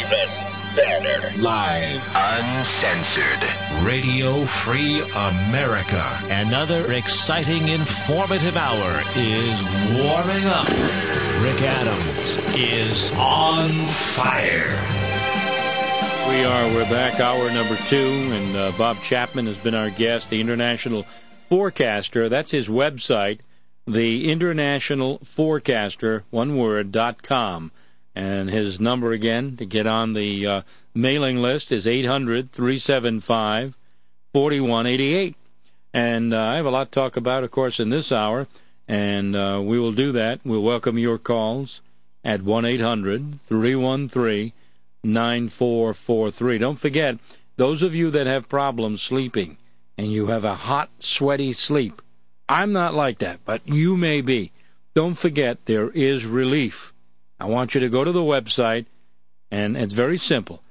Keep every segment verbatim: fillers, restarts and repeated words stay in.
even better. Live. Uncensored. Radio Free America. Another exciting, informative hour is warming up. Rick Adams is on fire. We are. We're back, hour number two, and uh, Bob Chapman has been our guest, the International Forecaster. That's his website, the International Forecaster, one word, dot com. And his number again to get on the uh, mailing list is eight hundred, three seven five, four one eight eight. And uh, I have a lot to talk about, of course, in this hour, and uh, we will do that. We'll welcome your calls at one eight hundred, three one three, nine four four three. Don't forget, those of you that have problems sleeping and you have a hot, sweaty sleep, I'm not like that, but you may be. Don't forget, there is relief. I want you to go to the website, and it's very simple,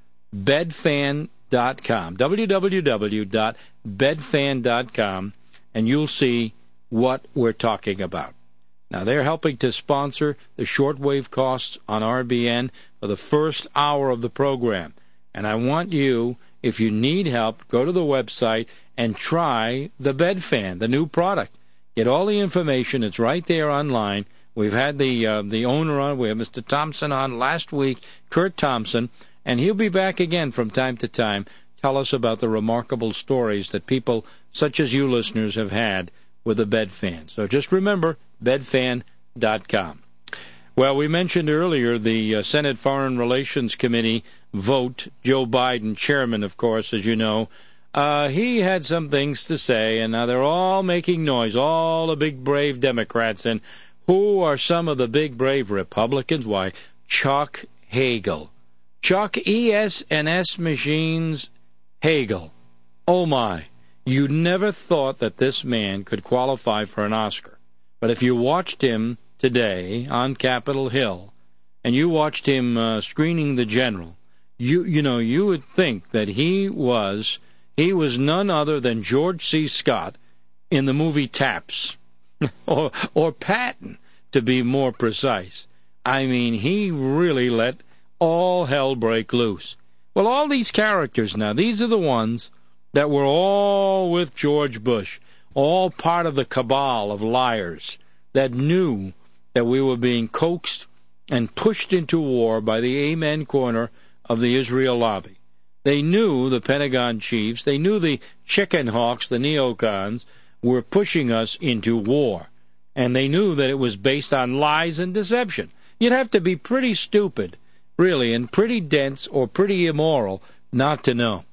bedfan dot com, w w w dot bedfan dot com, and you'll see what we're talking about. Now, they're helping to sponsor the shortwave costs on R B N for the first hour of the program. And I want you, if you need help, go to the website and try the Bedfan, the new product. Get all the information. It's right there online. We've had the uh, the owner on. We had Mister Thompson on last week, Kurt Thompson, and he'll be back again from time to time. Tell us about the remarkable stories that people such as you listeners have had with the Bedfan. So just remember, bedfan dot com. Well, we mentioned earlier the uh, Senate Foreign Relations Committee vote. Joe Biden, chairman, of course, as you know, uh, he had some things to say, and now they're all making noise, all the big, brave Democrats. And who are some of the big, brave Republicans? Why, Chuck Hagel. Chuck E S and S Machines Hagel. Oh, my. You never thought that this man could qualify for an Oscar. But if you watched him today on Capitol Hill, and you watched him uh, screening the general, you you know, you would think that he was he was none other than George C. Scott in the movie Taps, or or Patton, to be more precise. I mean, he really let all hell break loose. Well, all these characters now, these are the ones that were all with George Bush, all part of the cabal of liars that knew that we were being coaxed and pushed into war by the Amen corner of the Israel lobby. They knew, the Pentagon chiefs, they knew the chicken hawks, the neocons, were pushing us into war. And they knew that it was based on lies and deception. You'd have to be pretty stupid, really, and pretty dense or pretty immoral not to know.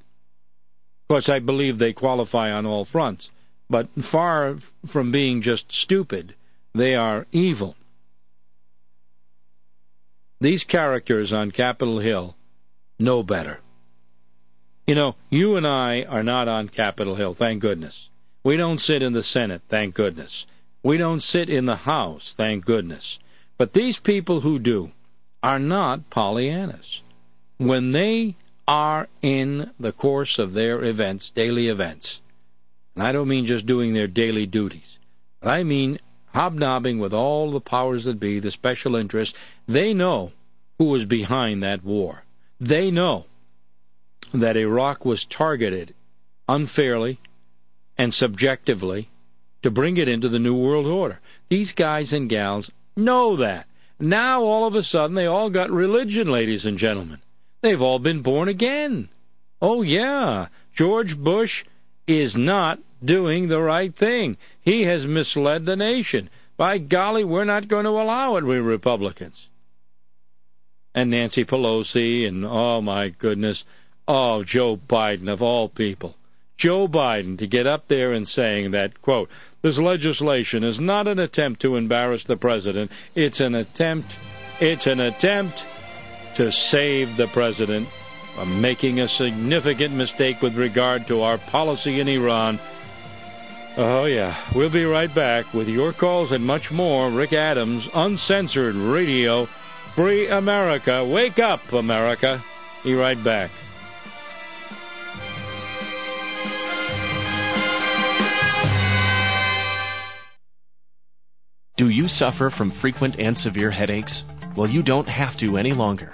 Of course, I believe they qualify on all fronts, but far from being just stupid, they are evil. These characters on Capitol Hill know better. You know, you and I are not on Capitol Hill, thank goodness. We don't sit in the Senate, thank goodness. We don't sit in the House, thank goodness. But these people who do are not Pollyannas. When they are in the course of their events, daily events, and I don't mean just doing their daily duties, but I mean hobnobbing with all the powers that be, the special interests, they know who was behind that war. They know that Iraq was targeted unfairly and subjectively to bring it into the New World Order. These guys and gals know that. Now, all of a sudden, they all got religion, ladies and gentlemen. They've all been born again. Oh, yeah, George Bush is not doing the right thing. He has misled the nation. By golly, we're not going to allow it, we Republicans. And Nancy Pelosi and, oh, my goodness, oh, Joe Biden, of all people. Joe Biden to get up there and saying that, quote, this legislation is not an attempt to embarrass the president. It's an attempt, it's an attempt to save the president from making a significant mistake with regard to our policy in Iran. Oh, yeah. We'll be right back with your calls and much more. Rick Adams, Uncensored Radio, Free America. Wake up, America. Be right back. Do you suffer from frequent and severe headaches? Well, you don't have to any longer.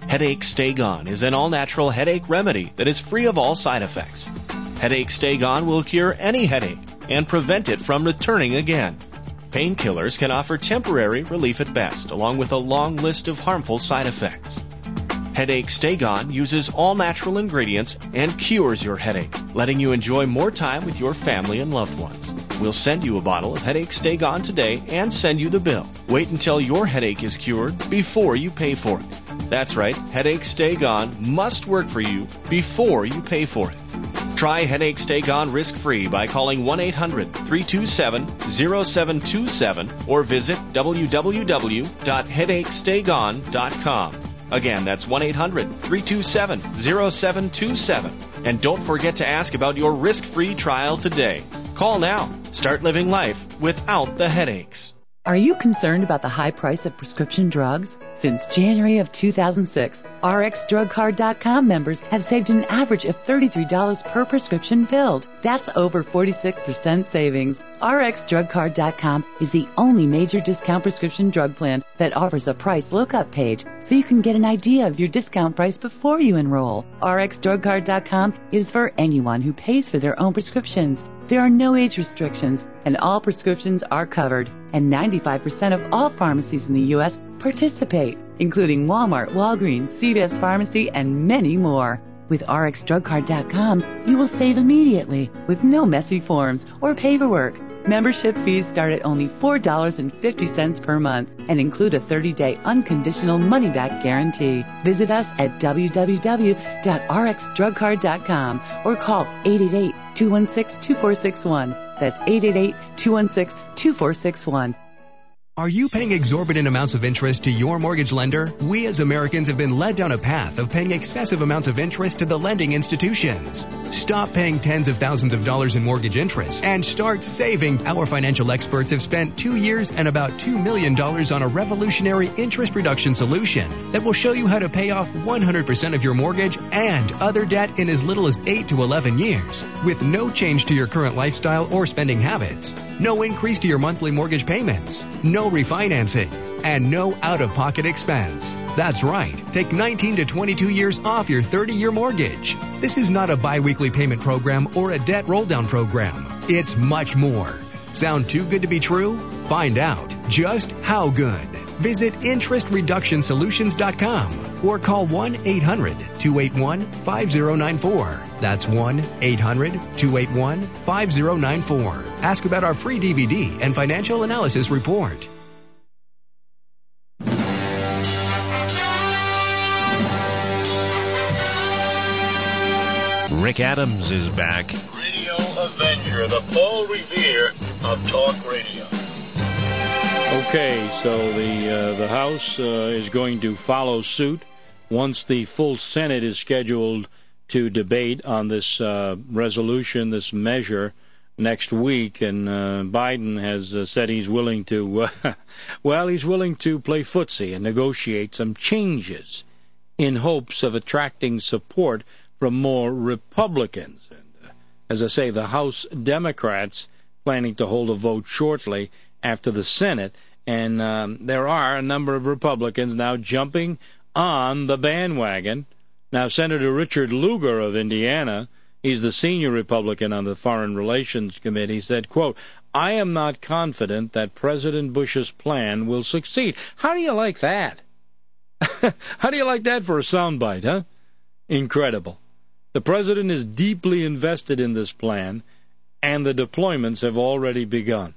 Headache Stay Gone is an all-natural headache remedy that is free of all side effects. Headache Stay Gone will cure any headache and prevent it from returning again. Painkillers can offer temporary relief at best, along with a long list of harmful side effects. Headache Stay Gone uses all-natural ingredients and cures your headache, letting you enjoy more time with your family and loved ones. We'll send you a bottle of Headache Stay Gone today and send you the bill. Wait until your headache is cured before you pay for it. That's right, Headache Stay Gone must work for you before you pay for it. Try Headache Stay Gone risk-free by calling one eight hundred, three two seven, zero seven two seven or visit w w w dot headache stay gone dot com. Again, that's one eight hundred, three two seven, zero seven two seven. And don't forget to ask about your risk-free trial today. Call now. Start living life without the headaches. Are you concerned about the high price of prescription drugs? Since January of two thousand six, R X drug card dot com members have saved an average of thirty-three dollars per prescription filled. That's over forty-six percent savings. R X drug card dot com is the only major discount prescription drug plan that offers a price lookup page so you can get an idea of your discount price before you enroll. R X drug card dot com is for anyone who pays for their own prescriptions. There are no age restrictions, and all prescriptions are covered, and ninety-five percent of all pharmacies in the U S participate, including Walmart, Walgreens, C V S Pharmacy, and many more. With R X drug card dot com, you will save immediately with no messy forms or paperwork. Membership fees start at only four dollars and fifty cents per month and include a thirty-day unconditional money-back guarantee. Visit us at w w w dot r x drug card dot com or call eight eight eight, two one six, two four six one. That's eight eight eight, two one six, two four six one. Are you paying exorbitant amounts of interest to your mortgage lender? We as Americans have been led down a path of paying excessive amounts of interest to the lending institutions. Stop paying tens of thousands of dollars in mortgage interest and start saving. Our financial experts have spent two years and about two million dollars on a revolutionary interest reduction solution that will show you how to pay off one hundred percent of your mortgage and other debt in as little as eight to eleven years with no change to your current lifestyle or spending habits. No increase to your monthly mortgage payments. No refinancing, and no out-of-pocket expense. That's right. Take nineteen to twenty-two years off your thirty-year mortgage. This is not a bi-weekly payment program or a debt roll-down program. It's much more. Sound too good to be true? Find out just how good. Visit interest reduction solutions dot com or call one eight hundred, two eight one, five zero nine four. That's one eight hundred, two eight one, five zero nine four. Ask about our free D V D and financial analysis report. Rick Adams is back. Radio Avenger, the Paul Revere of talk radio. Okay, so the uh, the House uh, is going to follow suit once the full Senate is scheduled to debate on this uh, resolution, this measure, next week. And uh, Biden has uh, said he's willing to, uh, well, he's willing to play footsie and negotiate some changes in hopes of attracting support from more Republicans. And uh, as I say, the House Democrats planning to hold a vote shortly after the Senate, and um, there are a number of Republicans now jumping on the bandwagon. Now, Senator Richard Lugar of Indiana, he's the senior Republican on the Foreign Relations Committee, said, quote, "I am not confident that President Bush's plan will succeed." How do you like that? How do you like that for a soundbite, huh? Incredible. The president is deeply invested in this plan, and the deployments have already begun.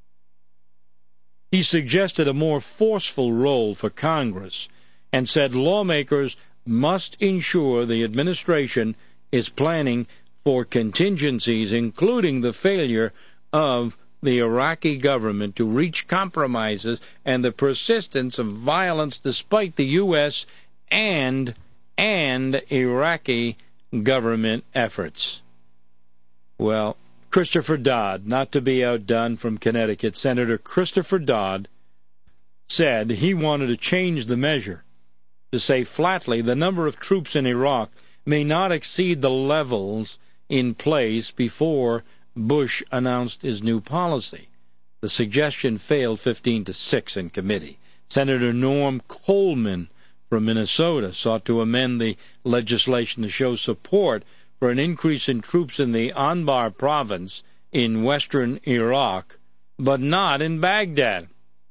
He suggested a more forceful role for Congress and said lawmakers must ensure the administration is planning for contingencies, including the failure of the Iraqi government to reach compromises and the persistence of violence despite the U S and and Iraqi government efforts. Well, Christopher Dodd, not to be outdone from Connecticut, Senator Christopher Dodd said he wanted to change the measure to say flatly the number of troops in Iraq may not exceed the levels in place before Bush announced his new policy. The suggestion failed fifteen to six in committee. Senator Norm Coleman from Minnesota sought to amend the legislation to show support for an increase in troops in the Anbar province in western Iraq, but not in Baghdad,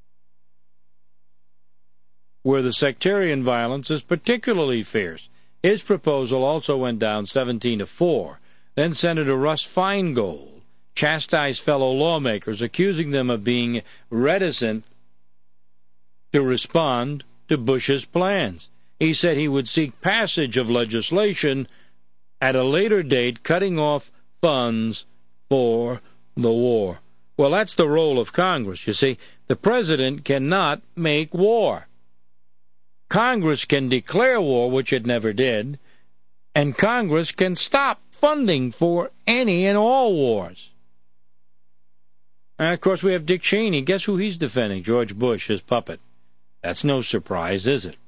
where the sectarian violence is particularly fierce. His proposal also went down seventeen to four. Then Senator Russ Feingold chastised fellow lawmakers, accusing them of being reticent to respond to Bush's plans. He said he would seek passage of legislation at a later date, cutting off funds for the war. Well, that's the role of Congress, you see. The president cannot make war. Congress can declare war, which it never did, and Congress can stop funding for any and all wars. And, of course, we have Dick Cheney. Guess who he's defending? George Bush, his puppet. That's no surprise, is it?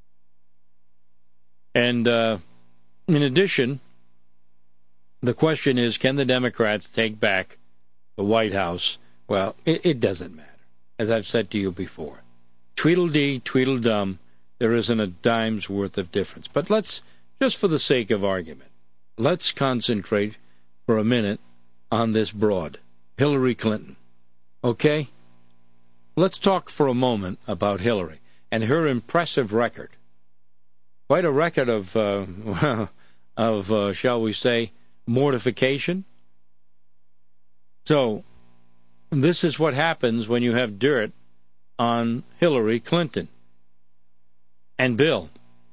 And uh, in addition, the question is, can the Democrats take back the White House? Well, it, it doesn't matter, as I've said to you before. Tweedledee, Tweedledum, there isn't a dime's worth of difference. But let's, just for the sake of argument, let's concentrate for a minute on this broad, Hillary Clinton. Okay? Let's talk for a moment about Hillary and her impressive record. Quite a record of, uh, of uh, shall we say, mortification. So, this is what happens when you have dirt on Hillary Clinton. And Bill.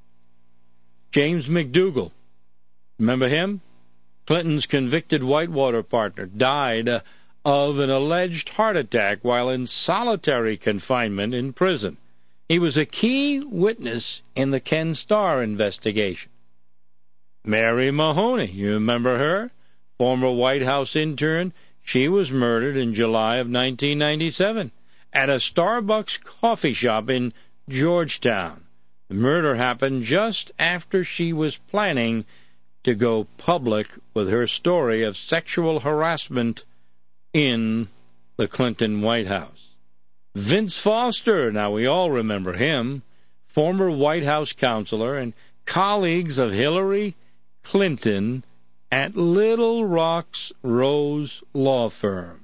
James McDougal. Remember him? Clinton's convicted Whitewater partner died uh, of an alleged heart attack while in solitary confinement in prison. He was a key witness in the Ken Starr investigation. Mary Mahoney, you remember her? Former White House intern. She was murdered in July of nineteen ninety-seven at a Starbucks coffee shop in Georgetown. The murder happened just after she was planning to go public with her story of sexual harassment in the Clinton White House. Vince Foster, now we all remember him, former White House counselor and colleagues of Hillary Clinton at Little Rock's Rose Law Firm.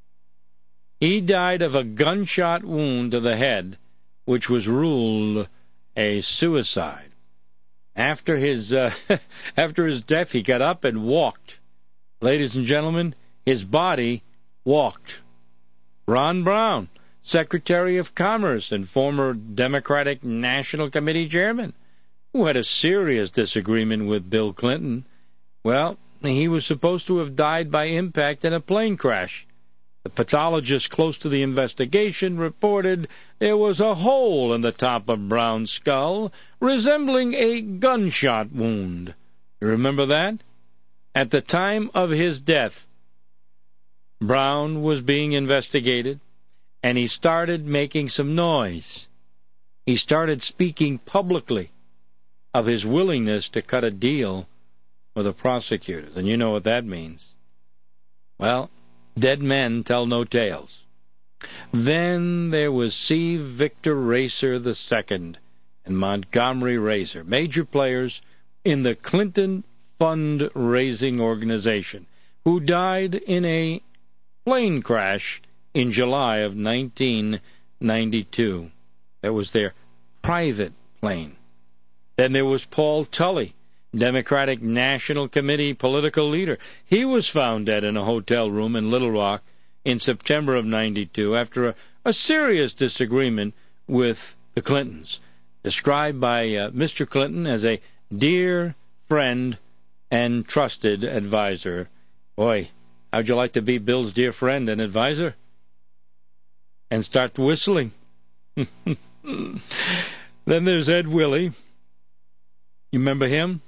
He died of a gunshot wound to the head, which was ruled a suicide. After his uh, after his death, he got up and walked. Ladies and gentlemen, his body walked. Ron Brown, Secretary of Commerce and former Democratic National Committee chairman, who had a serious disagreement with Bill Clinton. Well, he was supposed to have died by impact in a plane crash. The pathologist close to the investigation reported there was a hole in the top of Brown's skull, resembling a gunshot wound. You remember that? At the time of his death, Brown was being investigated, and he started making some noise. He started speaking publicly of his willingness to cut a deal with the prosecutors. And you know what that means. Well, dead men tell no tales. Then there was C. Victor Racer the Second and Montgomery Racer, major players in the Clinton fundraising organization, who died in a plane crash in July of nineteen ninety-two. That was their private plane. Then there was Paul Tully, Democratic National Committee political leader. He was found dead in a hotel room in Little Rock in September of ninety-two after a, a serious disagreement with the Clintons, described by uh, Mister Clinton as a dear friend and trusted advisor. Boy, how'd you like to be Bill's dear friend and advisor? And start whistling. Then there's Ed Willie. You remember him?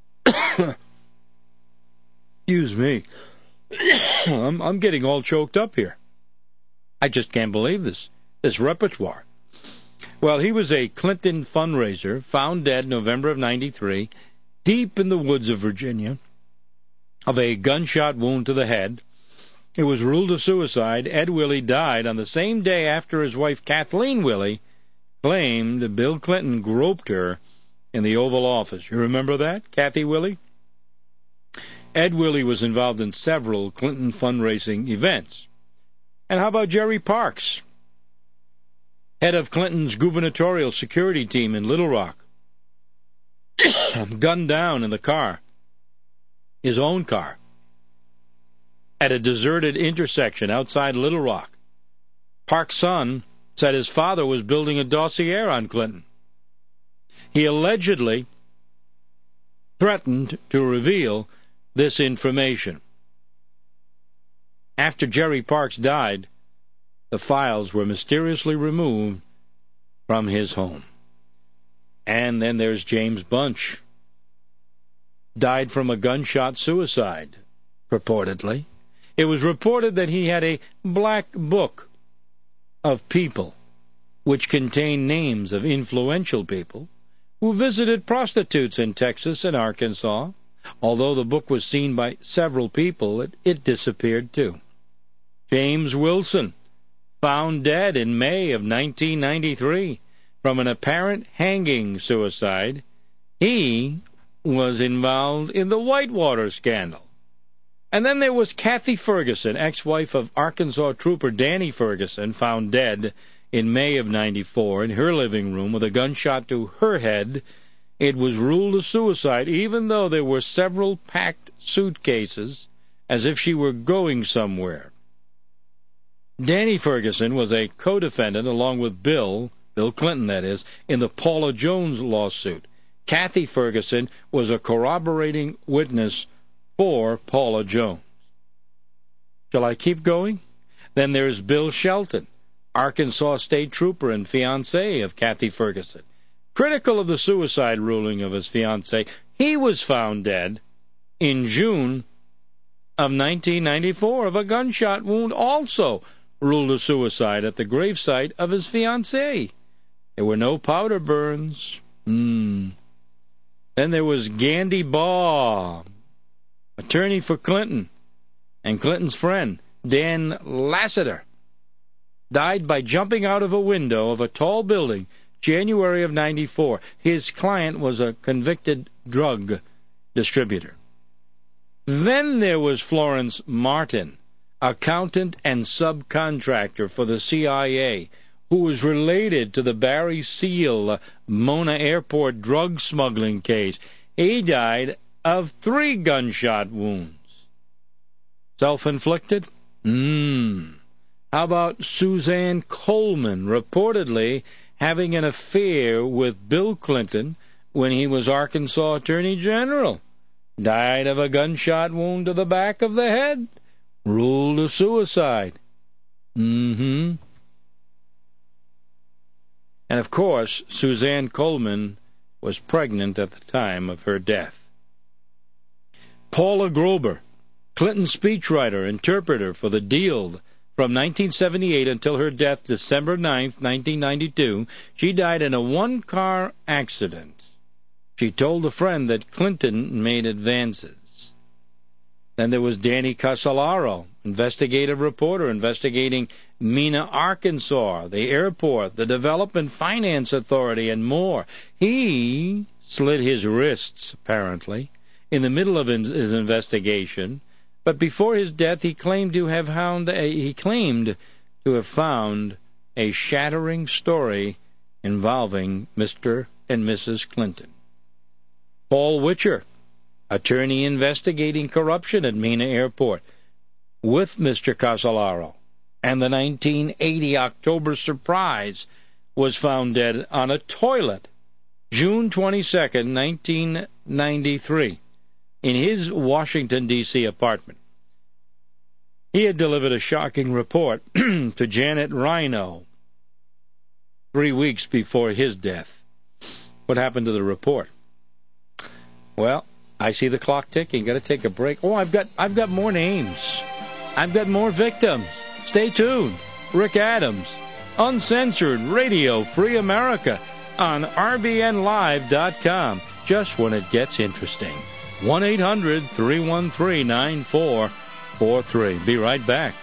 Excuse me. I'm, I'm getting all choked up here. I just can't believe this, this repertoire. Well, he was a Clinton fundraiser, found dead November of ninety-three, deep in the woods of Virginia, of a gunshot wound to the head. It was ruled a suicide. Ed Willie died on the same day after his wife Kathleen Willie, claimed Bill Clinton groped her in the Oval Office. You remember that, Kathy Willey? Ed Willey was involved in several Clinton fundraising events. And how about Jerry Parks, head of Clinton's gubernatorial security team in Little Rock, gunned down in the car, his own car, at a deserted intersection outside Little Rock. Park's son said his father was building a dossier on Clinton. He allegedly threatened to reveal this information. After Jerry Parks died, the files were mysteriously removed from his home. And then there's James Bunch. Died from a gunshot suicide, purportedly. It was reported that he had a black book of people which contained names of influential people who visited prostitutes in Texas and Arkansas. Although the book was seen by several people, it, it disappeared too. James Wilson, found dead in May of nineteen ninety-three from an apparent hanging suicide. He was involved in the Whitewater scandal. And then there was Kathy Ferguson, ex-wife of Arkansas trooper Danny Ferguson, found dead in May of ninety-four in her living room with a gunshot to her head. It was ruled a suicide, even though there were several packed suitcases, as if she were going somewhere. Danny Ferguson was a co-defendant, along with Bill, Bill Clinton, that is, in the Paula Jones lawsuit. Kathy Ferguson was a corroborating witness for Paula Jones. Shall I keep going? Then there's Bill Shelton, Arkansas state trooper and fiancé of Kathy Ferguson. Critical of the suicide ruling of his fiancée, he was found dead in June of nineteen ninety-four of a gunshot wound, also ruled a suicide at the gravesite of his fiancée. There were no powder burns. Mm. Then there was Gandy Baugh, attorney for Clinton, and Clinton's friend, Dan Lassiter, died by jumping out of a window of a tall building January of ninety-four. His client was a convicted drug distributor. Then there was Florence Martin, accountant and subcontractor for the C I A, who was related to the Barry Seal Mona Airport drug smuggling case. He died of three gunshot wounds. Self-inflicted? Hmm. How about Suzanne Coleman, reportedly having an affair with Bill Clinton when he was Arkansas Attorney General? Died of a gunshot wound to the back of the head. Ruled a suicide. Mm-hmm. And, of course, Suzanne Coleman was pregnant at the time of her death. Paula Grober, Clinton speechwriter, interpreter for The Deal from nineteen seventy-eight until her death December ninth, nineteen ninety-two. She died in a one-car accident. She told a friend that Clinton made advances. Then there was Danny Casolaro, investigative reporter investigating Mena, Arkansas, the airport, the Development Finance Authority, and more. He slit his wrists, apparently, in the middle of his investigation. But before his death, he claimed to have found a, he claimed to have found a shattering story involving Mister and Missus Clinton. Paul Witcher, attorney investigating corruption at Mena Airport, with Mister Casolaro, and the nineteen eighty October surprise, was found dead on a toilet June twenty-second, nineteen ninety-three. In his Washington, D C apartment. He had delivered a shocking report to Janet Rhino three weeks before his death. What happened to the report? Well, I see the clock ticking. Got to take a break. Oh, I've got I've got more names. I've got more victims. Stay tuned. Rick Adams, Uncensored Radio Free America on R B N live dot com. Just when it gets interesting. one eight hundred three one three nine four four three. Be right back.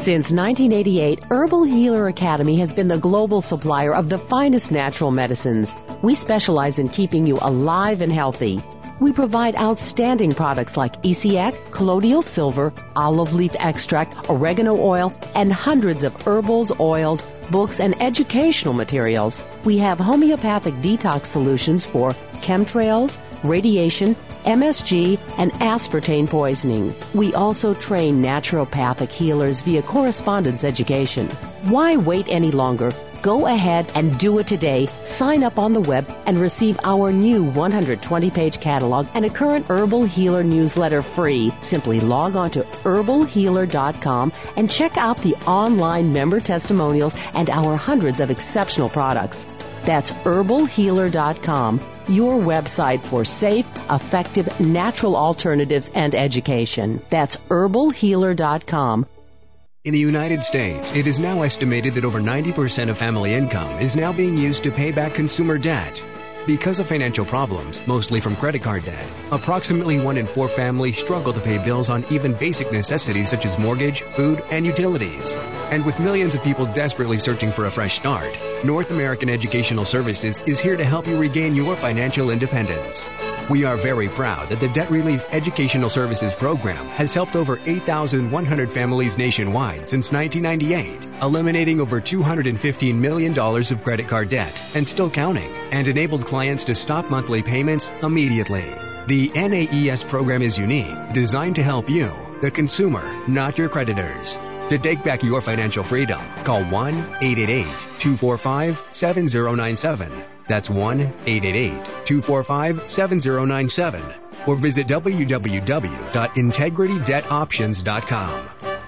Since nineteen eighty-eight, Herbal Healer Academy has been the global supplier of the finest natural medicines. We specialize in keeping you alive and healthy. We provide outstanding products like E C X, colloidal silver, olive leaf extract, oregano oil, and hundreds of herbals, oils, books, and educational materials. We have homeopathic detox solutions for chemtrails, radiation, M S G, and aspartame poisoning. We also train naturopathic healers via correspondence education. Why wait any longer? Go ahead and do it today. Sign up on the web and receive our new one hundred twenty page catalog and a current Herbal Healer newsletter free. Simply log on to herbal healer dot com and check out the online member testimonials and our hundreds of exceptional products. That's herbal healer dot com, your website for safe, effective, natural alternatives and education. That's herbal healer dot com. In the United States, it is now estimated that over ninety percent of family income is now being used to pay back consumer debt. Because of financial problems, mostly from credit card debt, approximately one in four families struggle to pay bills on even basic necessities such as mortgage, food, and utilities. And with millions of people desperately searching for a fresh start, North American Educational Services is here to help you regain your financial independence. We are very proud that the Debt Relief Educational Services Program has helped over eight thousand one hundred families nationwide since nineteen ninety-eight, eliminating over two hundred fifteen million dollars of credit card debt and still counting, and enabled clients to stop monthly payments immediately. The N A E S program is unique, designed to help you, the consumer, not your creditors. To take back your financial freedom, call one eight eight eight, two four five, seven zero nine seven. That's one eight eight eight, two four five, seven zero nine seven. Or visit w w w dot integrity debt options dot com.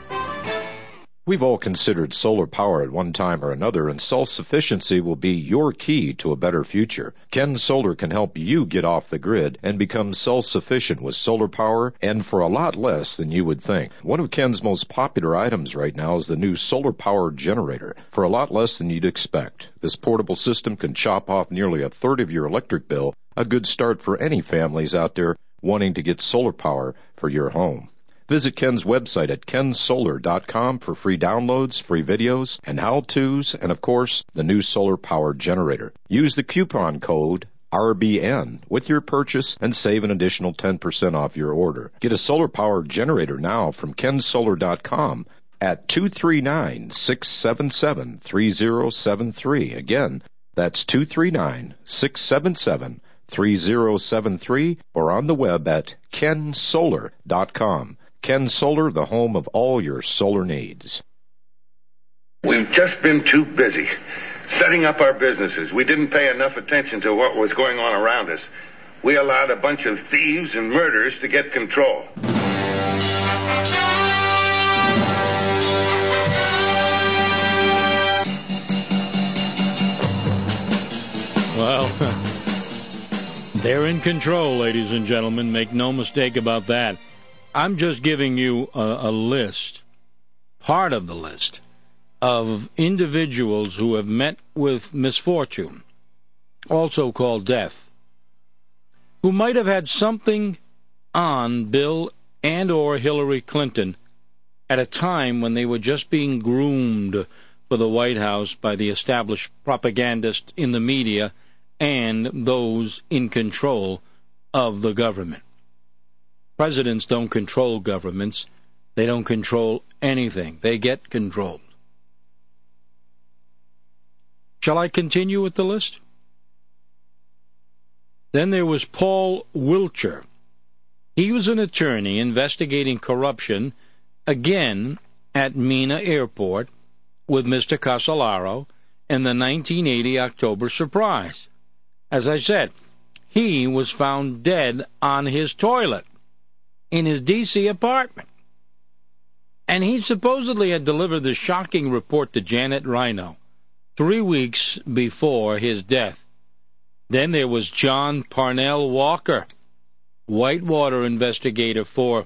We've all considered solar power at one time or another, and self-sufficiency will be your key to a better future. Ken Solar can help you get off the grid and become self-sufficient with solar power, and for a lot less than you would think. One of Ken's most popular items right now is the new solar power generator, for a lot less than you'd expect. This portable system can chop off nearly a third of your electric bill, a good start for any families out there wanting to get solar power for your home. Visit Ken's website at ken solar dot com for free downloads, free videos, and how-tos, and of course, the new solar power generator. Use the coupon code R B N with your purchase and save an additional ten percent off your order. Get a solar power generator now from ken solar dot com at two three nine, six seven seven, three zero seven three. Again, that's two three nine, six seven seven, three zero seven three, or on the web at ken solar dot com. Ken Solar, the home of all your solar needs. We've just been too busy setting up our businesses. We didn't pay enough attention to what was going on around us. We allowed a bunch of thieves and murderers to get control. Well, they're in control, ladies and gentlemen. Make no mistake about that. I'm just giving you a, a list, part of the list, of individuals who have met with misfortune, also called death, who might have had something on Bill and or Hillary Clinton at a time when they were just being groomed for the White House by the established propagandists in the media and those in control of the government. Presidents don't control governments. They don't control anything. They get controlled. Shall I continue with the list? Then there was Paul Wiltshire. He was an attorney investigating corruption, again at Mena Airport, with Mister Casolaro in the nineteen eighty October surprise. As I said, he was found dead on his toilet in his D C apartment. And he supposedly had delivered the shocking report to Janet Rhino three weeks before his death. Then there was John Parnell Walker, Whitewater investigator for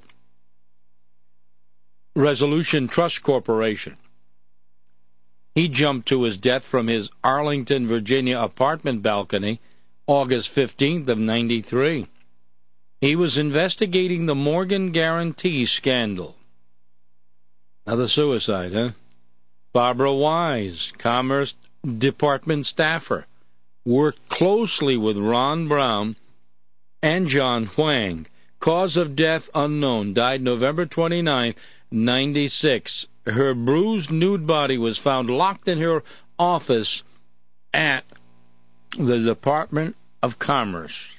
Resolution Trust Corporation. He jumped to his death from his Arlington, Virginia apartment balcony August fifteenth of ninety-three. He was investigating the Morgan Guarantee scandal. Another suicide, huh? Barbara Wise, Commerce Department staffer, worked closely with Ron Brown and John Huang. Cause of death unknown. Died November twenty-ninth, ninety-six. Her bruised nude body was found locked in her office at the Department of Commerce.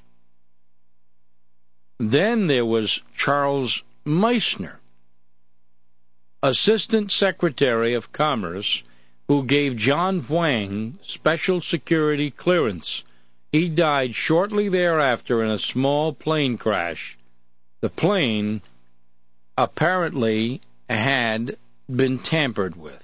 Then there was Charles Meissner, Assistant Secretary of Commerce, who gave John Huang special security clearance. He died shortly thereafter in a small plane crash. The plane apparently had been tampered with.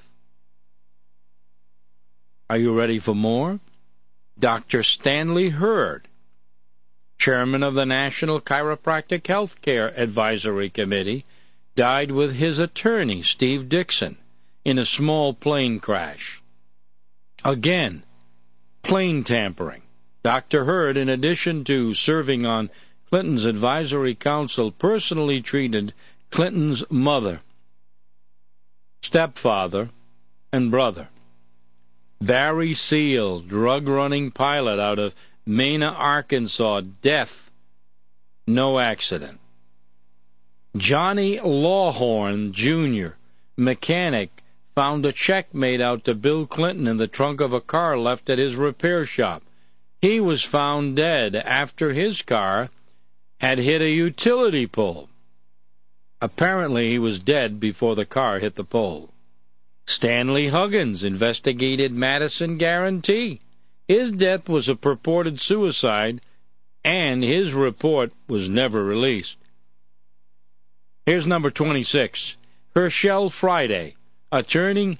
Are you ready for more? Doctor Stanley Hurd, chairman of the National Chiropractic Healthcare Advisory Committee, died with his attorney, Steve Dixon, in a small plane crash. Again, plane tampering. Doctor Hurd, in addition to serving on Clinton's advisory council, personally treated Clinton's mother, stepfather, and brother. Barry Seal, drug-running pilot out of Mena, Arkansas, death, no accident. Johnny Lawhorn, Junior, mechanic, found a check made out to Bill Clinton in the trunk of a car left at his repair shop. He was found dead after his car had hit a utility pole. Apparently, he was dead before the car hit the pole. Stanley Huggins investigated Madison Guarantee. His death was a purported suicide, and his report was never released. Here's number twenty-six. Herschel Friday, attorney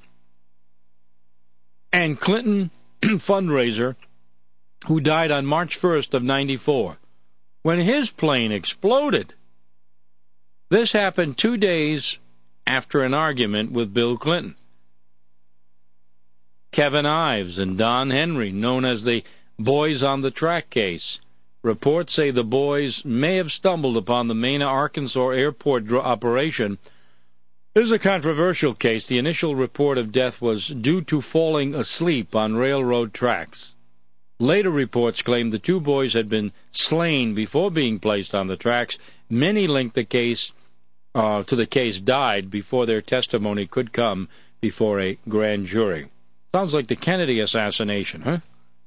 and Clinton fundraiser, who died on March first of ninety-four, when his plane exploded. This happened two days after an argument with Bill Clinton. Kevin Ives and Don Henry, known as the Boys on the Track case. Reports say the boys may have stumbled upon the Mena, Arkansas airport dr- operation. This is a controversial case. The initial report of death was due to falling asleep on railroad tracks. Later reports claimed the two boys had been slain before being placed on the tracks. Many linked the case uh, to the case died before their testimony could come before a grand jury. Sounds like the Kennedy assassination, huh?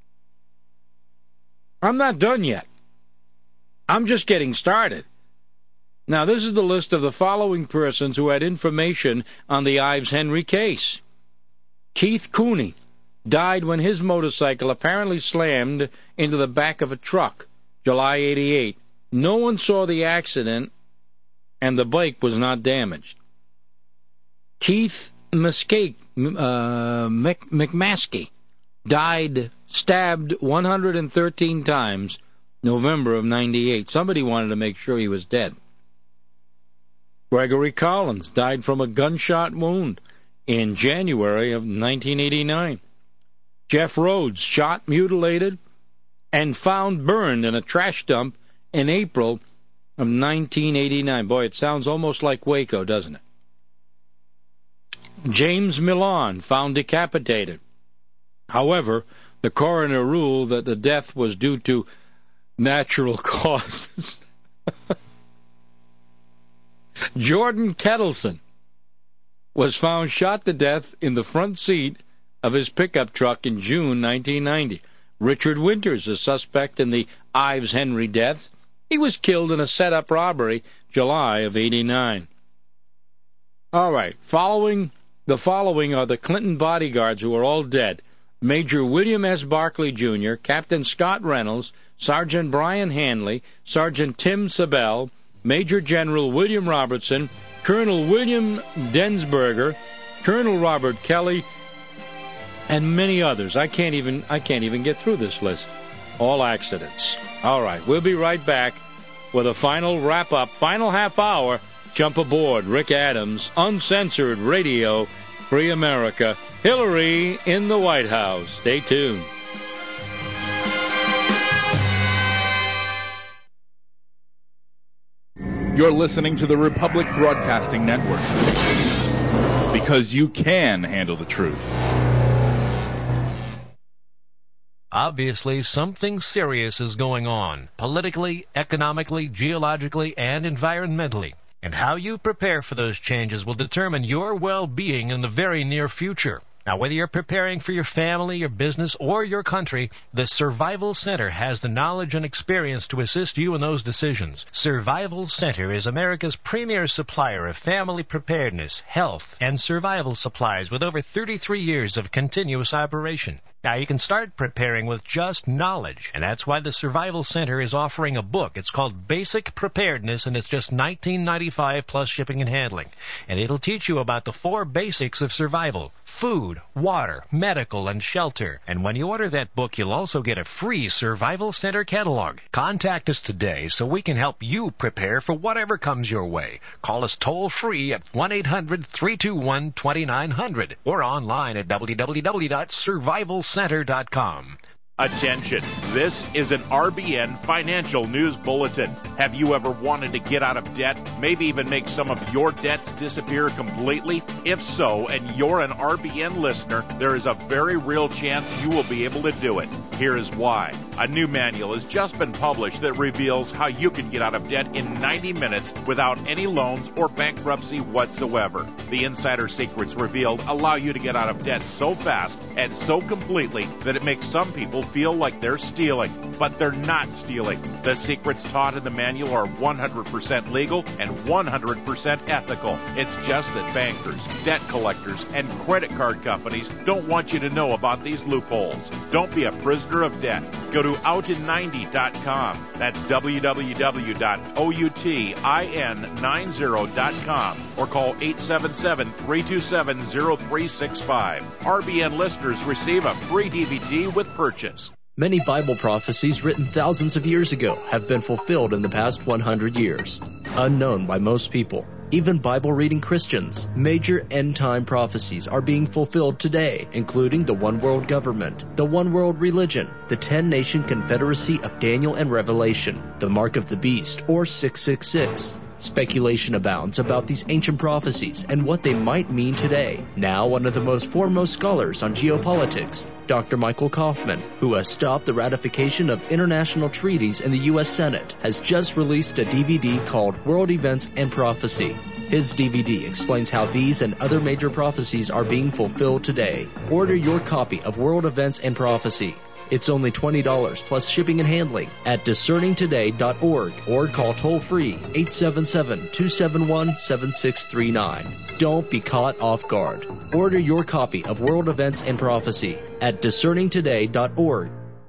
I'm not done yet. I'm just getting started. Now, this is the list of the following persons who had information on the Ives-Henry case. Keith Cooney died when his motorcycle apparently slammed into the back of a truck, July eighty-eight. No one saw the accident, and the bike was not damaged. Keith Mescake, uh, McMaskey died stabbed one hundred thirteen times, November of ninety-eight. Somebody wanted to make sure he was dead. Gregory Collins died from a gunshot wound in January of nineteen eighty-nine. Jeff Rhodes shot, mutilated, and found burned in a trash dump in April of nineteen eighty-nine. Boy, it sounds almost like Waco, doesn't it? James Milan found decapitated. However, the coroner ruled that the death was due to natural causes. Jordan Kettleson was found shot to death in the front seat of his pickup truck in June nineteen ninety. Richard Winters, a suspect in the Ives-Henry deaths, he was killed in a set-up robbery July of eighty-nine. All right, following the following are the Clinton bodyguards who are all dead. Major William S. Barclay, Junior, Captain Scott Reynolds, Sergeant Brian Hanley, Sergeant Tim Sabell, Major General William Robertson, Colonel William Densberger, Colonel Robert Kelly, and many others. I can't even I can't even get through this list. All accidents. All right, we'll be right back with a final wrap-up, final half hour. Jump aboard, Rick Adams, Uncensored Radio, Free America, Hillary in the White House. Stay tuned. You're listening to the Republic Broadcasting Network. because you can handle the truth. Obviously, something serious is going on, politically, economically, geologically, and environmentally. And how you prepare for those changes will determine your well-being in the very near future. Now, whether you're preparing for your family, your business, or your country, the Survival Center has the knowledge and experience to assist you in those decisions. Survival Center is America's premier supplier of family preparedness, health, and survival supplies with over thirty-three years of continuous operation. Now, you can start preparing with just knowledge, and that's why the Survival Center is offering a book. It's called Basic Preparedness, and it's just nineteen ninety-five dollars plus shipping and handling. And it'll teach you about the four basics of survival: food, water, medical, and shelter. And when you order that book, you'll also get a free Survival Center catalog. Contact us today so we can help you prepare for whatever comes your way. Call us toll-free at one eight hundred three two one two nine zero zero or online at w w w dot survival center dot com. Attention, this is an R B N Financial News Bulletin. Have you ever wanted to get out of debt, maybe even make some of your debts disappear completely? If so, and you're an R B N listener, there is a very real chance you will be able to do it. Here is why. A new manual has just been published that reveals how you can get out of debt in ninety minutes without any loans or bankruptcy whatsoever. The insider secrets revealed allow you to get out of debt so fast and so completely that it makes some people feel like they're stealing, but they're not stealing. The secrets taught in the manual are one hundred percent legal and one hundred percent ethical. It's just that bankers, debt collectors, and credit card companies don't want you to know about these loopholes. Don't be a prisoner of debt. Go to out in ninety dot com. That's w w w dot outin ninety dot com or call eight seven seven, three two seven, zero three six five. R B N listeners receive a free D V D with purchase. Many Bible prophecies written thousands of years ago have been fulfilled in the past one hundred years, unknown by most people. Even Bible-reading Christians, major end-time prophecies are being fulfilled today, including the one-world government, the one-world religion, the ten-nation confederacy of Daniel and Revelation, the mark of the beast, or six six six. Speculation abounds about these ancient prophecies and what they might mean today. Now, one of the most foremost scholars on geopolitics, Doctor Michael Kaufman, who has stopped the ratification of international treaties in the U S Senate, has just released a D V D called World Events and Prophecy. His D V D explains how these and other major prophecies are being fulfilled today. Order your copy of World Events and Prophecy. It's only twenty dollars plus shipping and handling at discerning today dot org or call toll-free eight seven seven, two seven one, seven six three nine. Don't be caught off guard. Order your copy of World Events and Prophecy at discerning today dot org.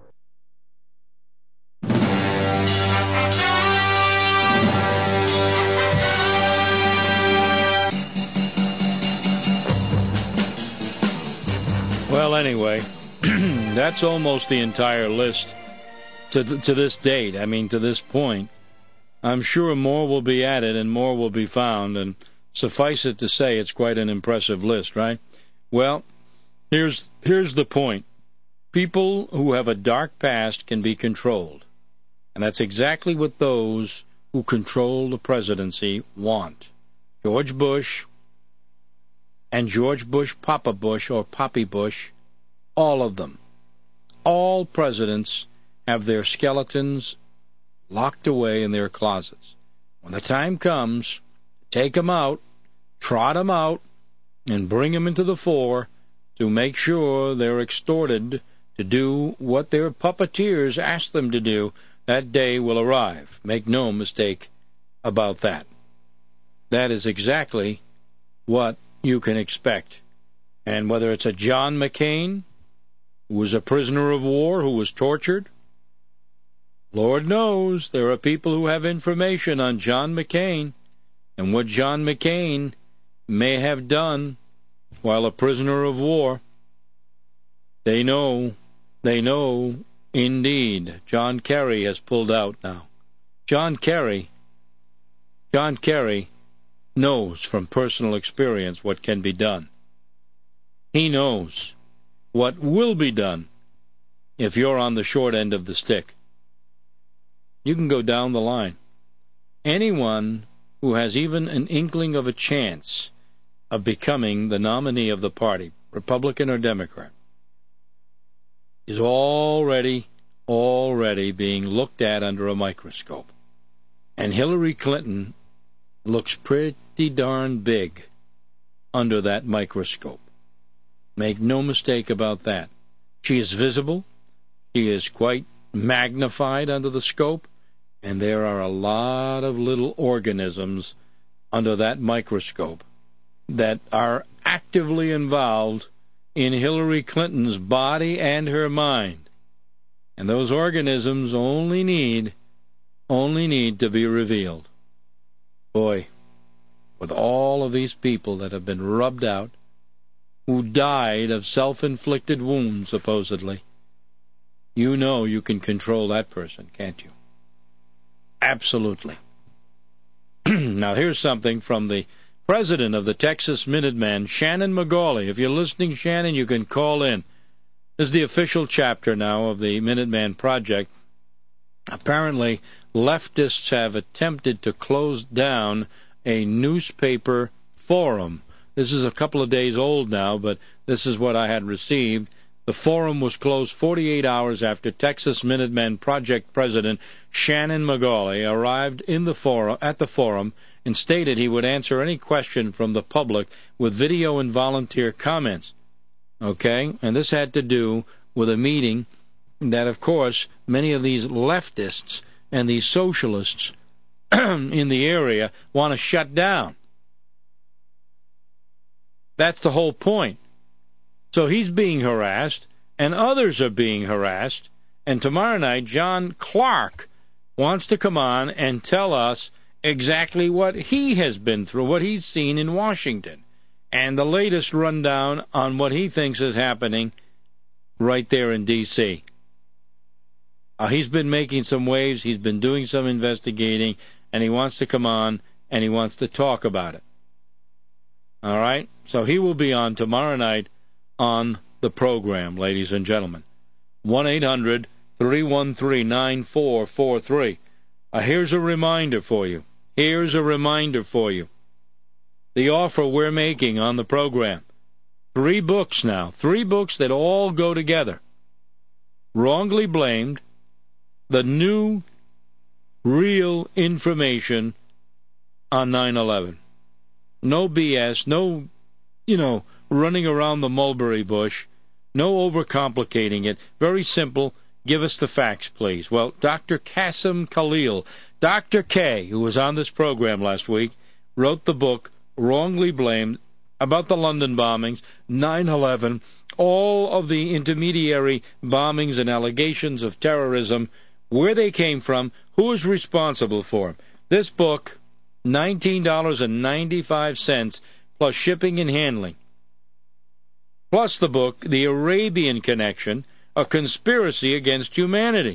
Well, anyway, that's almost the entire list to th- to this date. I mean, to this point. I'm sure more will be added and more will be found, and suffice it to say, it's quite an impressive list, right? Well, here's here's the point. People who have a dark past can be controlled, and that's exactly what those who control the presidency want. George Bush and George Bush, Papa Bush, or Poppy Bush, all of them. All presidents have their skeletons locked away in their closets. When the time comes, take them out, trot them out, and bring them into the fore to make sure they're extorted to do what their puppeteers ask them to do. That day will arrive. Make no mistake about that. That is exactly what you can expect. And whether it's a John McCain, who was a prisoner of war, who was tortured, Lord knows there are people who have information on John McCain and what John McCain may have done while a prisoner of war. They know, they know, indeed. John Kerry has pulled out now. John Kerry, John Kerry knows from personal experience what can be done. He knows what will be done if you're on the short end of the stick. You can go down the line. Anyone who has even an inkling of a chance of becoming the nominee of the party, Republican or Democrat, is already, already being looked at under a microscope. And Hillary Clinton looks pretty darn big under that microscope. Make no mistake about that. She is visible. She is quite magnified under the scope. And there are a lot of little organisms under that microscope that are actively involved in Hillary Clinton's body and her mind. And those organisms only need, only need to be revealed. Boy, with all of these people that have been rubbed out, who died of self-inflicted wounds, supposedly, you know you can control that person, can't you? Absolutely. Now, here's something from the president of the Texas Minutemen, Shannon McGauley. If you're listening, Shannon, you can call in. This is the official chapter now of the Minuteman Project. Apparently, leftists have attempted to close down a newspaper forum. This is a couple of days old now, but this is what I had received. The forum was closed forty-eight hours after Texas Minutemen Project President Shannon McGauley arrived in the forum, at the forum and stated he would answer any question from the public with video and volunteer comments. Okay? And this had to do with a meeting that, of course, many of these leftists and these socialists in the area want to shut down. That's the whole point. So he's being harassed, and others are being harassed, and tomorrow night John Clark wants to come on and tell us exactly what he has been through, what he's seen in Washington, and the latest rundown on what he thinks is happening right there in D C Uh, he's been making some waves, he's been doing some investigating, and he wants to come on and he wants to talk about it. All right? So he will be on tomorrow night on the program, ladies and gentlemen. one eight hundred three one three nine four four three. Uh, here's a reminder for you. Here's a reminder for you. The offer we're making on the program. Three books now. Three books that all go together. Wrongly Blamed, the new real information on nine eleven. No B S, no, you know, running around the mulberry bush, no overcomplicating it. Very simple. Give us the facts, please. Well, Doctor Qasim Khalil, Doctor K, who was on this program last week, wrote the book, Wrongly Blamed, about the London bombings, nine eleven, all of the intermediary bombings and allegations of terrorism, where they came from, who was responsible for them. This book, nineteen dollars and ninety-five cents, plus shipping and handling. Plus the book, The Arabian Connection, A Conspiracy Against Humanity.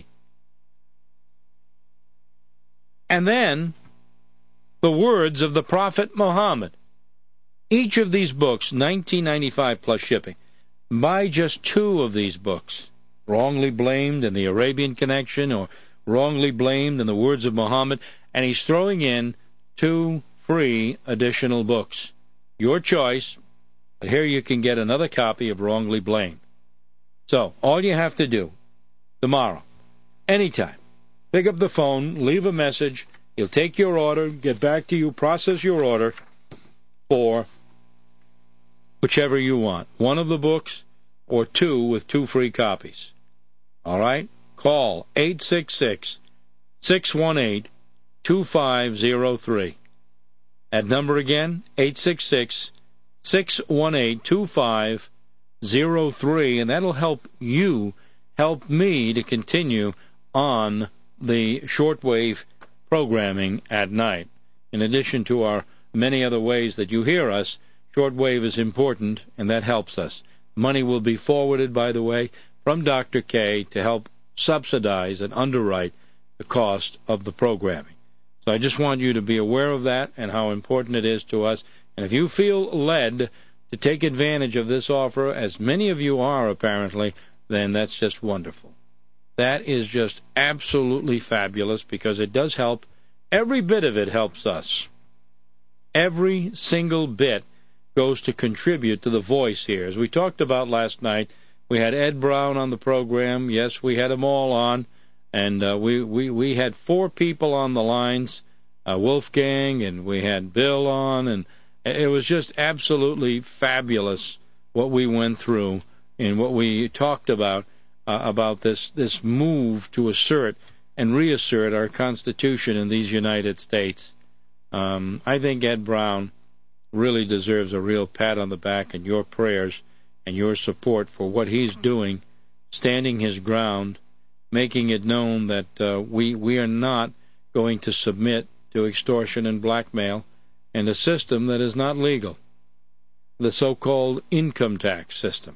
And then, The Words of the Prophet Muhammad. Each of these books, nineteen ninety-five plus shipping. Buy just two of these books, Wrongly Blamed and The Arabian Connection, or Wrongly Blamed and The Words of Muhammad, and he's throwing in two free additional books. Your choice. But here you can get another copy of Wrongly Blamed. So, all you have to do, tomorrow, anytime, pick up the phone, leave a message, he'll take your order, get back to you, process your order for whichever you want. One of the books or two with two free copies. All right? Call eight six six, six one eight, two five zero three. That number again, eight six six, six one eight, two five zero three, and that'll help you help me to continue on the shortwave programming at night. In addition to our many other ways that you hear us, shortwave is important, and that helps us. Money will be forwarded, by the way, from Doctor K to help subsidize and underwrite the cost of the programming. So I just want you to be aware of that and how important it is to us. And if you feel led to take advantage of this offer, as many of you are apparently, then that's just wonderful. That is just absolutely fabulous because it does help. Every bit of it helps us. Every single bit goes to contribute to the voice here. As we talked about last night, we had Ed Brown on the program. Yes, we had them all on. And uh, we, we, we had four people on the lines, uh, Wolfgang, and we had Bill on. And it was just absolutely fabulous what we went through and what we talked about, uh, about this, this move to assert and reassert our Constitution in these United States. Um, I think Ed Brown really deserves a real pat on the back and your prayers and your support for what he's doing, standing his ground, making it known that uh, we we are not going to submit to extortion and blackmail and a system that is not legal, the so-called income tax system.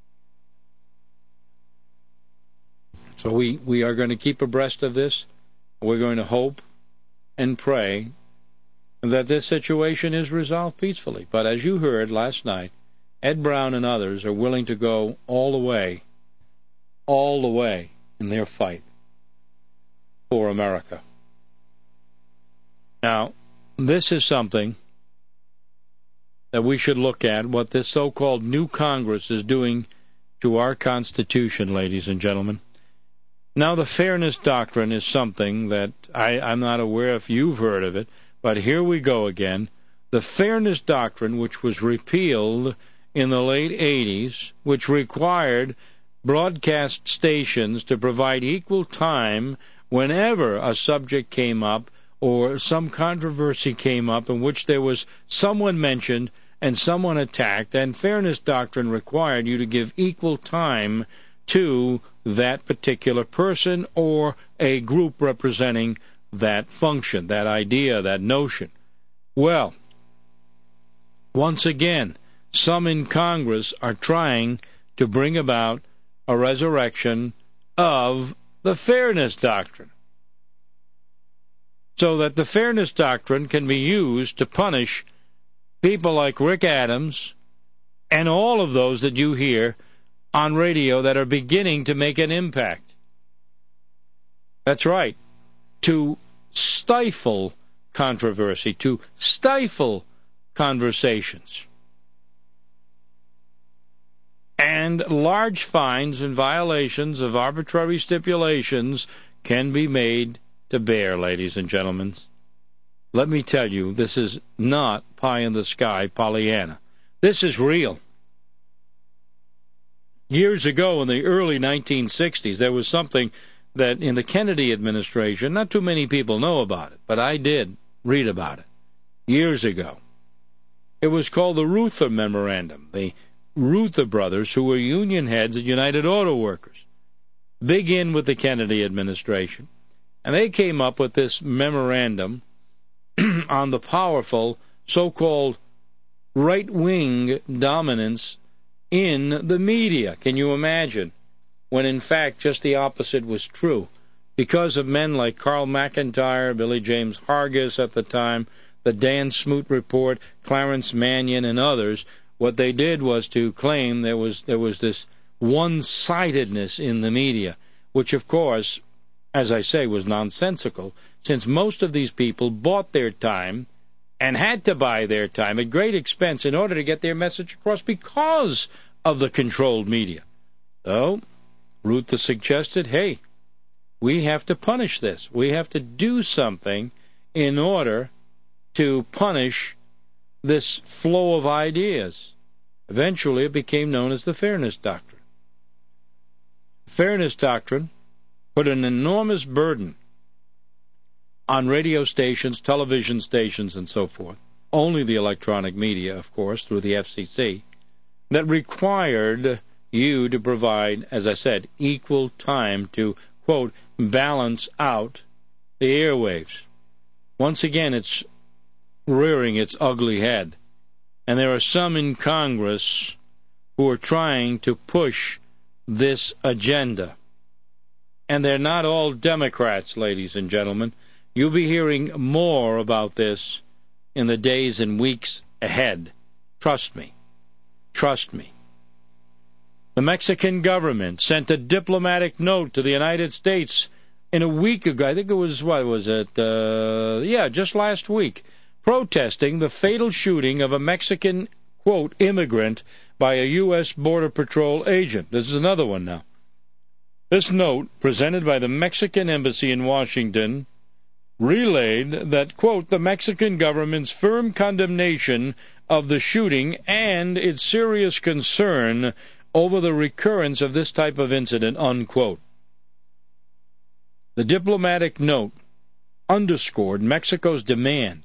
So we, we are going to keep abreast of this. We're going to hope and pray that this situation is resolved peacefully. But as you heard last night, Ed Brown and others are willing to go all the way, all the way in their fight for America. Now, this is something that we should look at, what this so-called new Congress is doing to our Constitution, ladies and gentlemen. Now, the Fairness Doctrine is something that I, I'm not aware if you've heard of it, but here we go again. The Fairness Doctrine, which was repealed in the late eighties, which required broadcast stations to provide equal time whenever a subject came up or some controversy came up in which there was someone mentioned and someone attacked, and Fairness Doctrine required you to give equal time to that particular person or a group representing that function, that idea, that notion. Well, once again, some in Congress are trying to bring about a resurrection of the Fairness Doctrine, so that the Fairness Doctrine can be used to punish people like Rick Adams and all of those that you hear on radio that are beginning to make an impact. That's right, to stifle controversy, to stifle conversations. And large fines and violations of arbitrary stipulations can be made to bear, ladies and gentlemen. Let me tell you, this is not pie-in-the-sky Pollyanna. This is real. Years ago, in the early nineteen sixties, there was something that in the Kennedy administration, not too many people know about it, but I did read about it years ago. It was called the Reuther Memorandum. The Reuther brothers, who were union heads at United Auto Workers, big in with the Kennedy administration, and they came up with this memorandum on the powerful so-called right-wing dominance in the media. Can you imagine? When in fact just the opposite was true. Because of men like Carl McIntyre, Billy James Hargis at the time, the Dan Smoot Report, Clarence Mannion, and others, what they did was to claim there was there was this one-sidedness in the media, which of course, as I say, was nonsensical, since most of these people bought their time and had to buy their time at great expense in order to get their message across because of the controlled media. So, Reuther suggested, hey, we have to punish this. We have to do something in order to punish this flow of ideas. Eventually, it became known as the Fairness Doctrine. Fairness Doctrine put an enormous burden on radio stations, television stations, and so forth, only the electronic media, of course, through the F C C, that required you to provide, as I said, equal time to, quote, balance out the airwaves. Once again, it's rearing its ugly head. And there are some in Congress who are trying to push this agenda. And they're not all Democrats, ladies and gentlemen. You'll be hearing more about this in the days and weeks ahead. Trust me. Trust me. The Mexican government sent a diplomatic note to the United States in a week ago. I think it was, what was it? Uh, yeah, just last week, protesting the fatal shooting of a Mexican, quote, immigrant by a U S Border Patrol agent. This is another one now. This note, presented by the Mexican Embassy in Washington, relayed that, quote, the Mexican government's firm condemnation of the shooting and its serious concern over the recurrence of this type of incident, unquote. The diplomatic note underscored Mexico's demand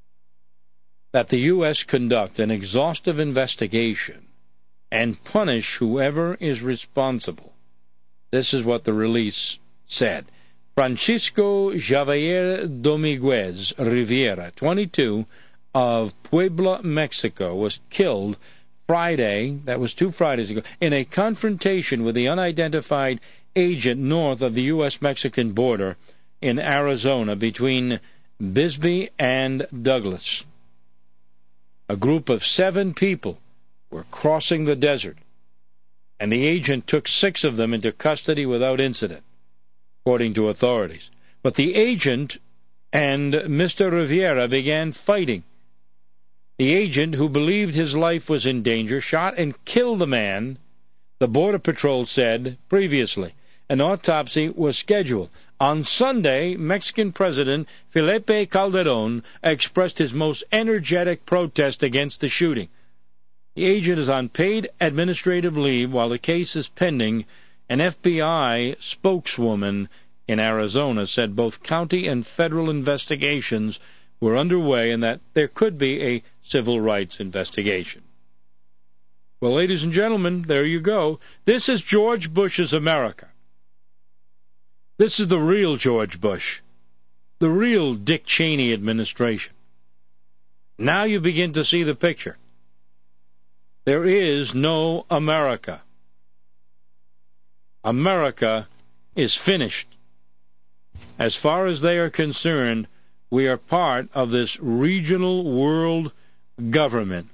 that the U S conduct an exhaustive investigation and punish whoever is responsible. This is what the release said. Francisco Javier Dominguez Rivera, twenty-two, of Puebla, Mexico, was killed Friday, that was two Fridays ago, in a confrontation with the unidentified agent north of the U S Mexican border in Arizona between Bisbee and Douglas. A group of seven people were crossing the desert, and the agent took six of them into custody without incident, according to authorities. But the agent and Mister Rivera began fighting. The agent, who believed his life was in danger, shot and killed the man, the Border Patrol said previously. An autopsy was scheduled. On Sunday, Mexican President Felipe Calderón expressed his most energetic protest against the shooting. The agent is on paid administrative leave while the case is pending. An F B I spokeswoman in Arizona said both county and federal investigations were underway and that there could be a civil rights investigation. Well, ladies and gentlemen, there you go. This is George Bush's America. This is the real George Bush, the real Dick Cheney administration. Now you begin to see the picture. There is no America. America is finished. As far as they are concerned, we are part of this regional world government,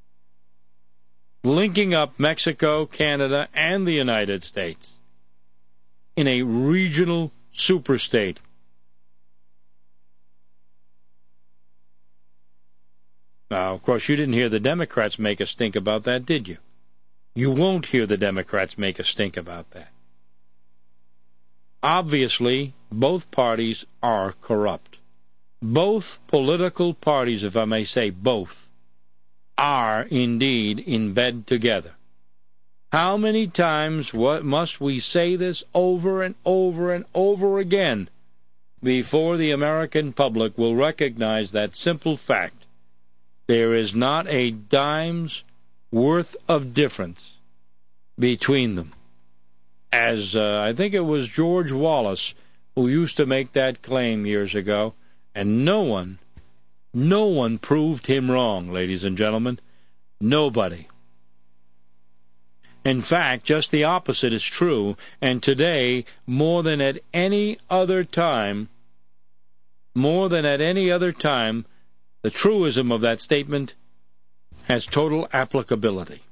linking up Mexico, Canada, and the United States in a regional superstate. Now, of course, you didn't hear the Democrats make a stink about that, did you? You won't hear the Democrats make a stink about that. Obviously, both parties are corrupt. Both political parties, if I may say both, are indeed in bed together. How many times what must we say this over and over and over again before the American public will recognize that simple fact? There is not a dime's worth of difference between them. As uh, I think it was George Wallace who used to make that claim years ago, and no one, no one proved him wrong, ladies and gentlemen. Nobody. In fact, just the opposite is true, and today, more than at any other time, more than at any other time, the truism of that statement has total applicability.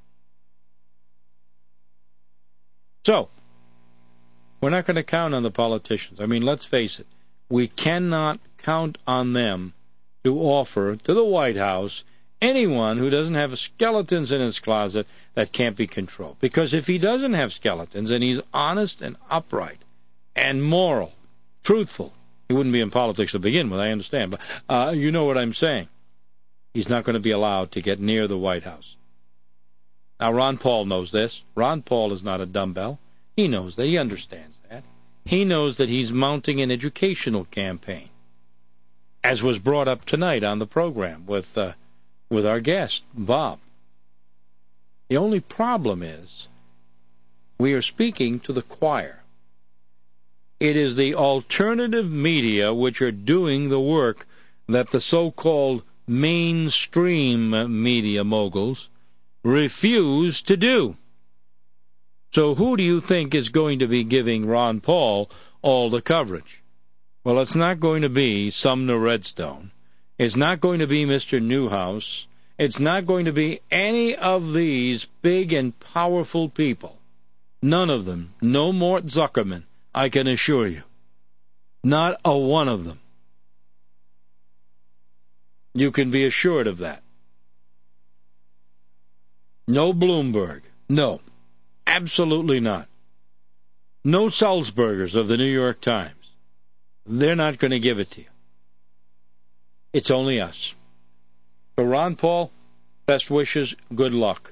So, we're not going to count on the politicians. I mean, let's face it. We cannot count on them to offer to the White House anyone who doesn't have skeletons in his closet that can't be controlled. Because if he doesn't have skeletons and he's honest and upright and moral, truthful, he wouldn't be in politics to begin with, I understand. But uh, you know what I'm saying. He's not going to be allowed to get near the White House. Now, Ron Paul knows this. Ron Paul is not a dumbbell. He knows that. He understands that. He knows that he's mounting an educational campaign, as was brought up tonight on the program with uh, with our guest, Bob. The only problem is we are speaking to the choir. It is the alternative media which are doing the work that the so-called mainstream media moguls refuse to do. So who do you think is going to be giving Ron Paul all the coverage? Well, it's not going to be Sumner Redstone. It's not going to be Mister Newhouse. It's not going to be any of these big and powerful people. None of them. No Mort Zuckerman, I can assure you. Not a one of them. You can be assured of that. No Bloomberg. No. Absolutely not. No Sulzbergers of the New York Times. They're not going to give it to you. It's only us. So Ron Paul, best wishes, good luck.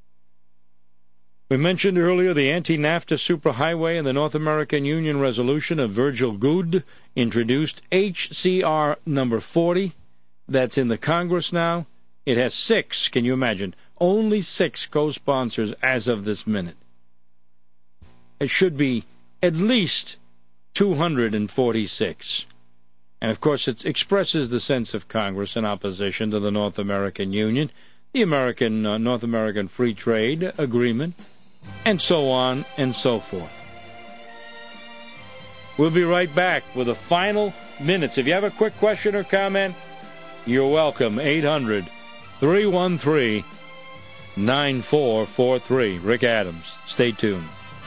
We mentioned earlier the anti-NAFTA superhighway and the North American Union resolution of Virgil Goode introduced H C R number forty. That's in the Congress now. It has six, can you imagine? Only six co-sponsors as of this minute. It should be at least two hundred forty-six. And, of course, it expresses the sense of Congress in opposition to the North American Union, the American uh, North American Free Trade Agreement, and so on and so forth. We'll be right back with the final minutes. If you have a quick question or comment, you're welcome. eight hundred, three one three, nine four four three. Rick Adams. Stay tuned.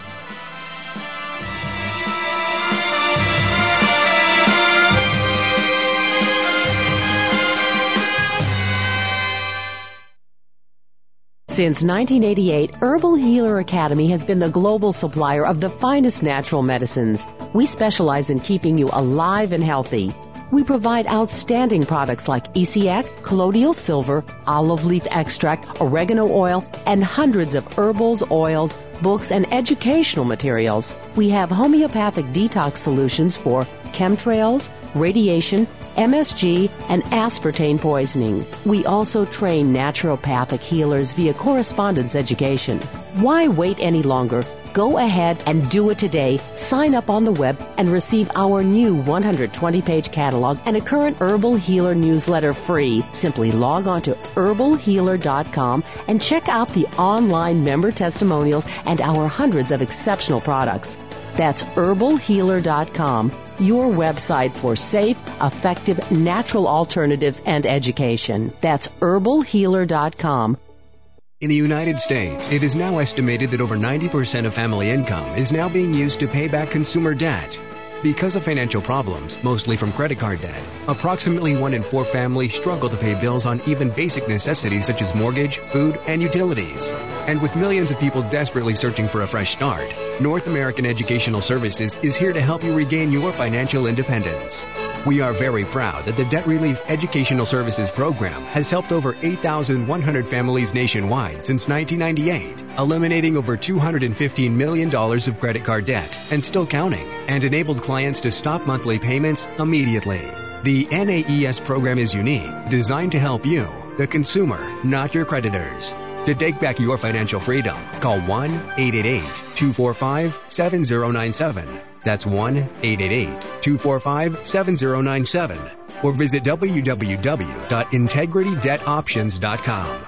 Since nineteen eighty-eight, Herbal Healer Academy has been the global supplier of the finest natural medicines. We specialize in keeping you alive and healthy. We provide outstanding products like E C X, colloidal silver, olive leaf extract, oregano oil, and hundreds of herbals, oils, books, and educational materials. We have homeopathic detox solutions for chemtrails, radiation, M S G, and aspartame poisoning. We also train naturopathic healers via correspondence education. Why wait any longer? Go ahead and do it today. Sign up on the web and receive our new one hundred twenty page catalog and a current Herbal Healer newsletter free. Simply log on to herbal healer dot com and check out the online member testimonials and our hundreds of exceptional products. That's herbal healer dot com, your website for safe, effective, natural alternatives and education. That's herbal healer dot com. In the United States, it is now estimated that over ninety percent of family income is now being used to pay back consumer debt. Because of financial problems, mostly from credit card debt, approximately one in four families struggle to pay bills on even basic necessities such as mortgage, food, and utilities. And with millions of people desperately searching for a fresh start, North American Educational Services is here to help you regain your financial independence. We are very proud that the Debt Relief Educational Services Program has helped over eight thousand one hundred families nationwide since nineteen ninety-eight, eliminating over two hundred fifteen million dollars of credit card debt and still counting, and enabled clients to stop monthly payments immediately. The N A E S program is unique, designed to help you, the consumer, not your creditors. To take back your financial freedom, call one eight eight eight, two four five, seven zero nine seven. That's one eight eight eight, two four five, seven zero nine seven. Or visit w w w dot integrity debt options dot com.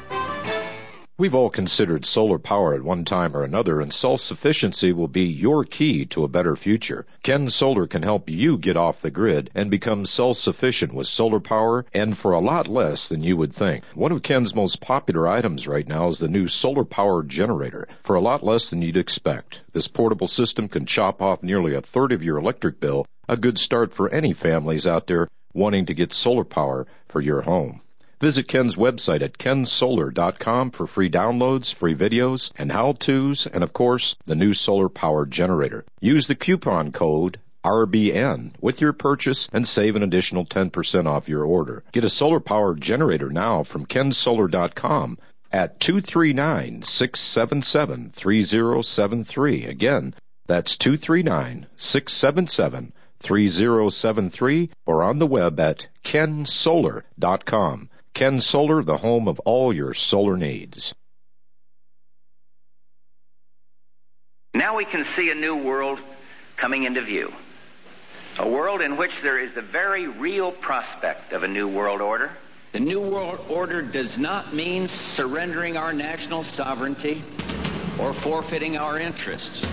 We've all considered solar power at one time or another, and self-sufficiency will be your key to a better future. Ken Solar can help you get off the grid and become self-sufficient with solar power, and for a lot less than you would think. One of Ken's most popular items right now is the new solar power generator, for a lot less than you'd expect. This portable system can chop off nearly a third of your electric bill, a good start for any families out there wanting to get solar power for your home. Visit Ken's website at ken solar dot com for free downloads, free videos, and how-tos, and of course, the new solar power generator. Use the coupon code R B N with your purchase and save an additional ten percent off your order. Get a solar power generator now from ken solar dot com at two three nine, six seven seven, three zero seven three. Again, that's two three nine, six seven seven, three zero seven three, or on the web at ken solar dot com. Ken Solar, the home of all your solar needs. Now we can see a new world coming into view. A world in which there is the very real prospect of a new world order. The new world order does not mean surrendering our national sovereignty or forfeiting our interests.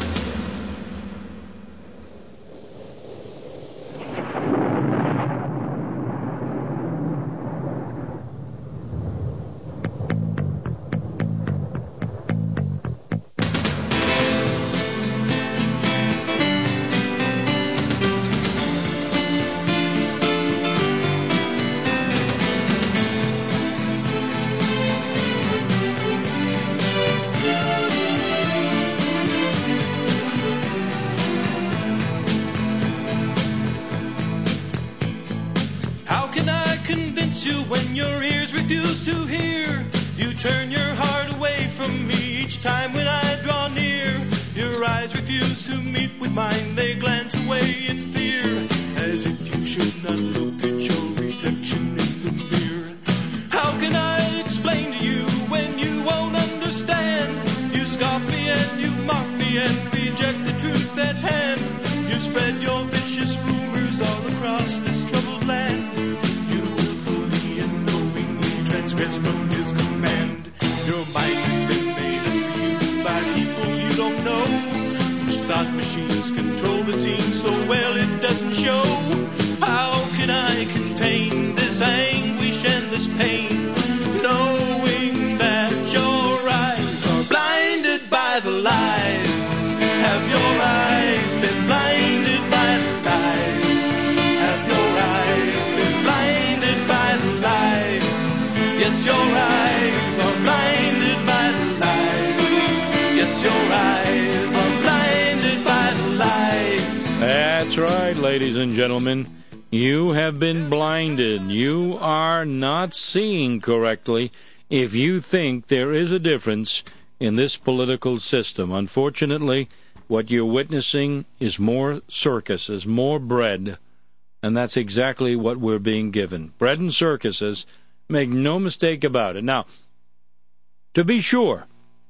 you when your ears refuse to hear. You turn your heart away from me each time when I draw near. Your eyes refuse to meet with mine, they glance away in fear, as if you should not look at your reflection in the mirror. How can I explain to you when you won't understand? You scoff me and you mock me and reject the truth at hand. You spread your vicious rumors all across this troubled land. You willfully and knowingly transgress from his command. Your mind has been made up for you by people you don't know, whose thought machines control the scene so well it doesn't show. How can I contain this anguish and this pain, knowing that your eyes are blinded by the lies? Have your eyes been blinded by the lies? Have your eyes been blinded by the lies? Yes, your eyes are blinded by the lies. Yes, your eyes are blinded by the lies. That's right, ladies and gentlemen. You have been blinded. You are not seeing correctly if you think there is a difference in this political system. Unfortunately, what you're witnessing is more circuses, more bread, and that's exactly what we're being given. Bread and circuses, make no mistake about it. Now, to be sure,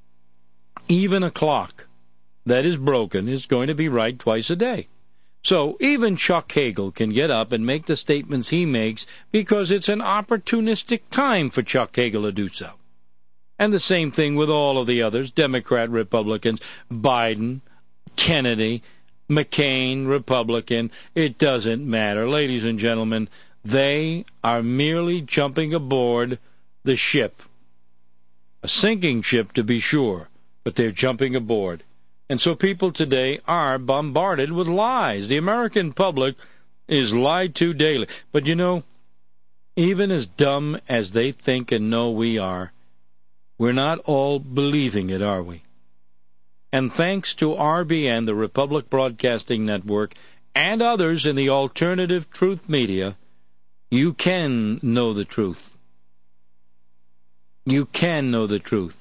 even a clock that is broken is going to be right twice a day. So even Chuck Hagel can get up and make the statements he makes because it's an opportunistic time for Chuck Hagel to do so. And the same thing with all of the others, Democrat, Republicans, Biden, Kennedy, McCain, Republican. It doesn't matter. Ladies and gentlemen, they are merely jumping aboard the ship. A sinking ship, to be sure, but they're jumping aboard. And so people today are bombarded with lies. The American public is lied to daily. But you know, even as dumb as they think and know we are, we're not all believing it, are we? And thanks to R B N, the Republic Broadcasting Network, and others in the alternative truth media, you can know the truth. You can know the truth.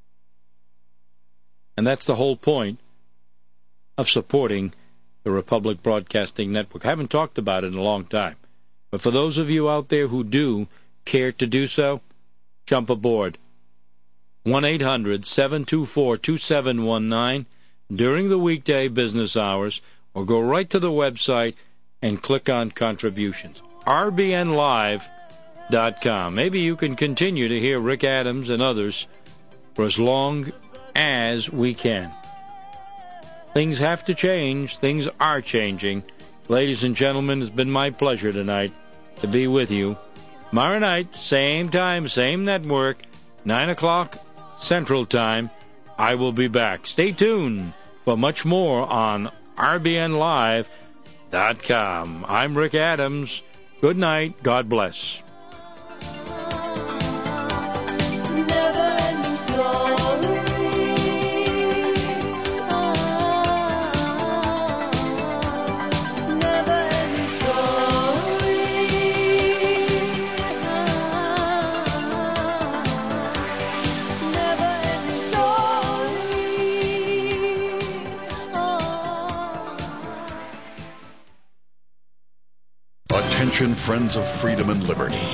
And that's the whole point of supporting the Republic Broadcasting Network. I haven't talked about it in a long time. But for those of you out there who do care to do so, jump aboard. one eight hundred seven two four two seven one nine during the weekday business hours, or go right to the website and click on contributions. R B N live dot com. Maybe you can continue to hear Rick Adams and others for as long as we can. Things have to change. Things are changing. Ladies and gentlemen, it's been my pleasure tonight to be with you. Tomorrow night, same time, same network, nine o'clock Central Time, I will be back. Stay tuned for much more on R B N live dot com. I'm Rick Adams. Good night. God bless. Attention, friends of freedom and liberty.